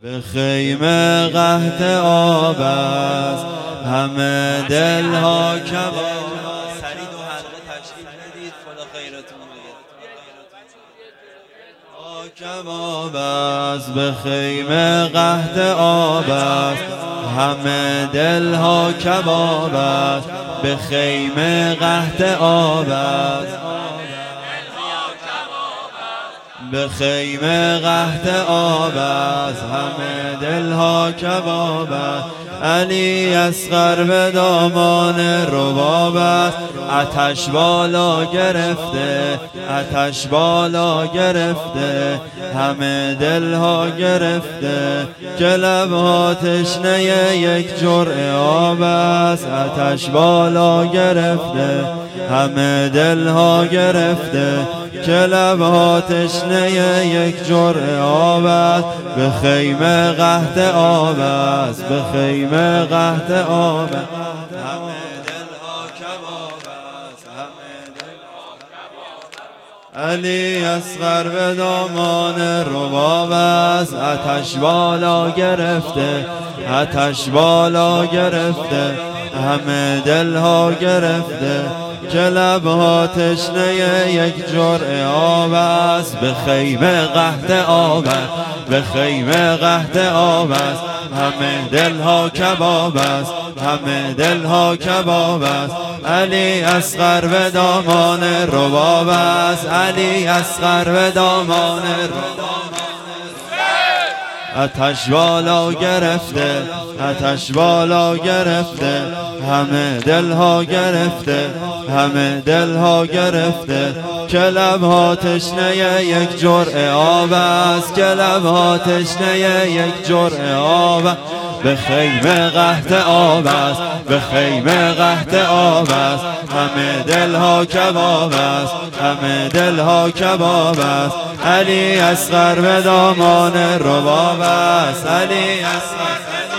به خیمه قحط آب است، همه دلها کباب. سری دو حلقه تشکیل بدید، خدا خیرتون بده. کباب است، به خیمه قحط آب است، همه دلها کباب است. به خیمه قحط آب است، به خیمه قحط آب است، همه دلها کباب است. علی اصغر به دامان رباب است، آتش بالا گرفته، آتش بالا گرفته، همه دلها گرفته. که لبها تشنه یک جرعه آب است، آتش بالا گرفته، همه دلها گرفته. که لبها تشنه یک جرعه آب است، به خیمه قحط آب است، به خیمه قحط آب است. همه دلها کباب است، همه دلها کباب است. علی اصغر به دامان رباب است، آتش بالا گرفته، آتش بالا گرفته، همه دلها گرفته. که لبها تشنه یک جرعه آب است، به خیمه قحط آب است، به خیمه قحط آب است. همه دلها کباب است، همه دلها کباب است. علی اصغر به دامان رباب است، علی اصغر به دامان رباب است. آتش بالا گرفته، آتش بالا گرفته، همه دلها گرفته، همه دلها گرفته. که لبها تشنه یک جرعه آب است، که لبها تشنه یک جرعه آب است. به خیمه قحط آب است، به خیمه قحط آب است. همه دلها کباب است، همه دلها کباب است. علی اصغر به دامان رباب است، علی اصغر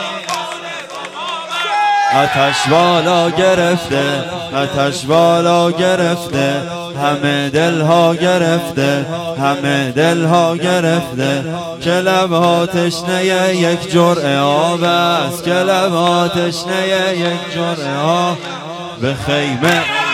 آتش بالا گرفته، آتش بالا گرفته، همه دلها گرفته، همه دلها گرفته. که لبها تشنه یک جرعه آب است، که لبها تشنه یک جرعه آب. به خیمه